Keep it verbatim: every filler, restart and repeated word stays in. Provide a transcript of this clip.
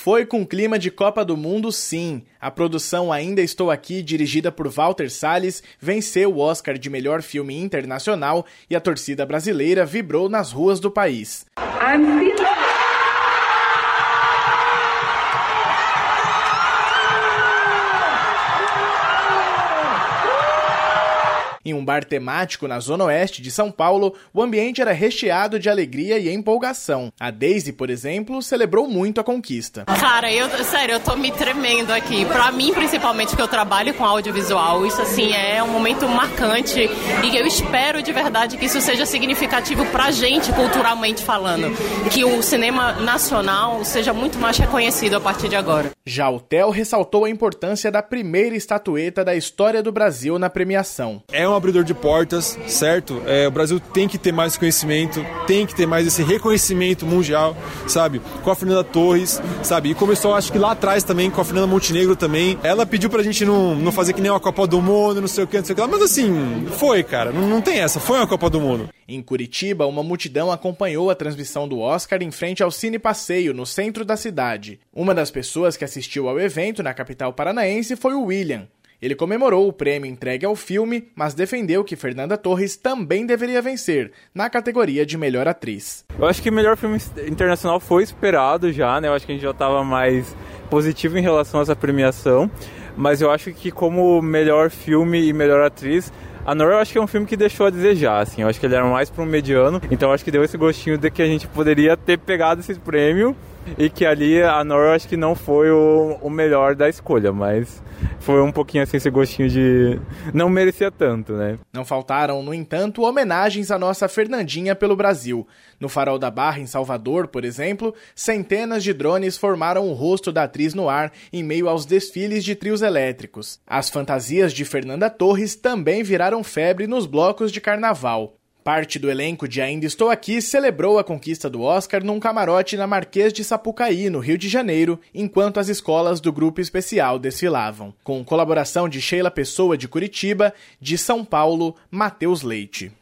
Foi com clima de Copa do Mundo, sim. A produção Ainda Estou Aqui, dirigida por Walter Salles, venceu o Oscar de melhor filme internacional e a torcida brasileira vibrou nas ruas do país. Em um bar temático na zona oeste de São Paulo, o ambiente era recheado de alegria e empolgação. A Daisy, por exemplo, celebrou muito a conquista. Cara, eu, sério, eu tô me tremendo aqui. Pra mim, principalmente, que eu trabalho com audiovisual, isso, assim, é um momento marcante e eu espero de verdade que isso seja significativo pra gente, culturalmente falando. Que o cinema nacional seja muito mais reconhecido a partir de agora. Já o Theo ressaltou a importância da primeira estatueta da história do Brasil na premiação. É um abridor de portas, certo? É, o Brasil tem que ter mais conhecimento, tem que ter mais esse reconhecimento mundial, sabe? Com a Fernanda Torres, sabe? E começou, acho que lá atrás também, com a Fernanda Montenegro também. Ela pediu pra gente não, não fazer que nem uma Copa do Mundo, não sei o que, não sei o que lá. Mas assim, foi, cara. Não, não tem essa. Foi uma Copa do Mundo. Em Curitiba, uma multidão acompanhou a transmissão do Oscar em frente ao Cine Passeio, no centro da cidade. Uma das pessoas que assistiu ao evento na capital paranaense foi o William. Ele comemorou o prêmio entregue ao filme, mas defendeu que Fernanda Torres também deveria vencer, na categoria de melhor atriz. Eu acho que o melhor filme internacional foi esperado já, né? Eu acho que a gente já estava mais positivo em relação a essa premiação, mas eu acho que como melhor filme e melhor atriz, a Nora eu acho que é um filme que deixou a desejar, assim. Eu acho que ele era mais para um mediano, então eu acho que deu esse gostinho de que a gente poderia ter pegado esse prêmio e que ali a Nora eu acho que não foi o, o melhor da escolha, mas foi um pouquinho assim esse gostinho de não merecia tanto, né? Não faltaram, no entanto, homenagens à nossa Fernandinha pelo Brasil. No Farol da Barra, em Salvador, por exemplo, centenas de drones formaram o rosto da atriz no ar em meio aos desfiles de trios elétricos. As fantasias de Fernanda Torres também viraram febre nos blocos de carnaval. Parte do elenco de Ainda Estou Aqui celebrou a conquista do Oscar num camarote na Marquês de Sapucaí, no Rio de Janeiro, enquanto as escolas do grupo especial desfilavam. Com colaboração de Sheila Pessoa de Curitiba, de São Paulo, Matheus Leite.